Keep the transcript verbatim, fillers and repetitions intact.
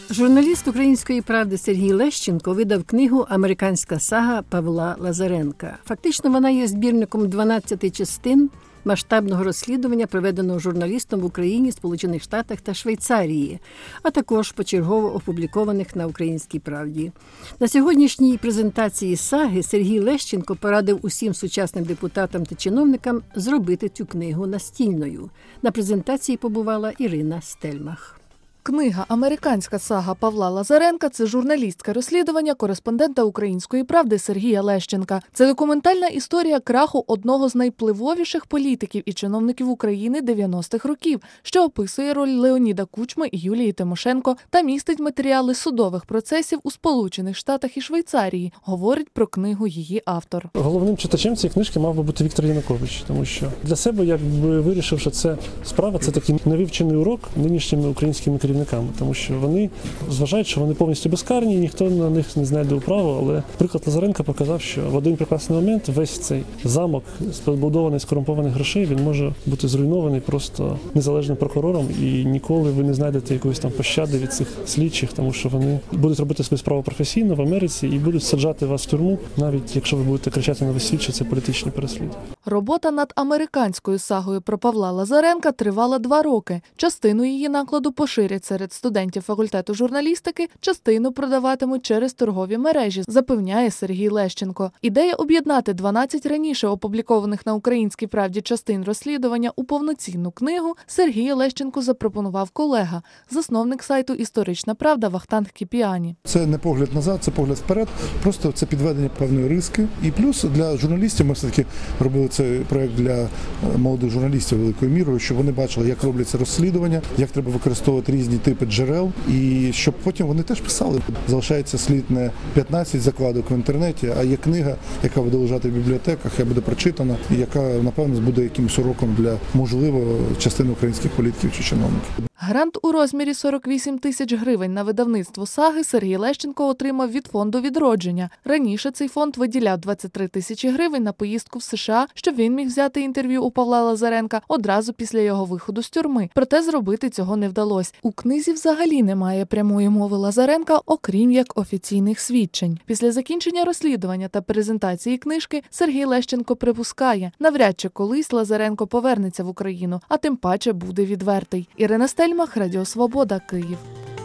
Журналіст «Української правди» Сергій Лещенко видав книгу «Американська сага» Павла Лазаренка. Фактично вона є збірником дванадцяти частин масштабного розслідування, проведеного журналістом в Україні, Сполучених Штатах та Швейцарії, а також почергово опублікованих на «Українській правді». На сьогоднішній презентації саги Сергій Лещенко порадив усім сучасним депутатам та чиновникам зробити цю книгу настільною. На презентації побувала Ірина Стельмах. Книга «Американська сага» Павла Лазаренка – це журналістське розслідування кореспондента «Української правди» Сергія Лещенка. Це документальна історія краху одного з найвпливовіших політиків і чиновників України дев'яностих років, що описує роль Леоніда Кучми і Юлії Тимошенко та містить матеріали судових процесів у Сполучених Штатах і Швейцарії, говорить про книгу її автор. Головним читачем цієї книжки мав би бути Віктор Янукович, тому що для себе я б вирішив, що це справа, це такий невивчений урок нинішніми українськими керівниками. Тому що вони зважають, що вони повністю безкарні, ніхто на них не знайде управу, але приклад Лазаренка показав, що в один прекрасний момент весь цей замок, побудований з корумпованих грошей, він може бути зруйнований просто незалежним прокурором, і ніколи ви не знайдете якоїсь там пощади від цих слідчих, тому що вони будуть робити свою справу професійно в Америці і будуть саджати вас в тюрму, навіть якщо ви будете кричати на весь світ, що це політичні переслідування. Робота над американською сагою про Павла Лазаренка тривала два роки. Частину її накладу поширять серед студентів факультету журналістики, частину продаватимуть через торгові мережі, запевняє Сергій Лещенко. Ідея об'єднати дванадцять раніше опублікованих на «Українській правді» частин розслідування у повноцінну книгу Сергію Лещенку запропонував колега, засновник сайту «Історична правда» Вахтанг Кіпіані. Це не погляд назад, це погляд вперед, просто це підведення певної риски. І плюс для журналістів, ми все-таки робили цей проєкт для молодих журналістів великою мірою, щоб вони бачили, як робляться розслідування, як треба використовувати різні типи джерел, і щоб потім вони теж писали. Залишається слід не п'ятнадцять закладок в інтернеті, а є книга, яка буде лежати в бібліотеках, яка буде прочитана, і яка, напевно, буде якимось уроком для, можливо, частини українських політиків чи чиновників. Грант у розмірі сорок вісім тисяч гривень на видавництво саги Сергій Лещенко отримав від фонду «Відродження». Раніше цей фонд виділяв двадцять три тисячі гривень на поїздку в США, щоб він міг взяти інтерв'ю у Павла Лазаренка одразу після його виходу з тюрми. Проте зробити цього не вдалося. У книзі взагалі немає прямої мови Лазаренка, окрім як офіційних свідчень. Після закінчення розслідування та презентації книжки Сергій Лещенко припускає, навряд чи колись Лазаренко повернеться в Україну, а тим паче буде відвертий. Ірина Стельмах, Радіо Свобода, Київ.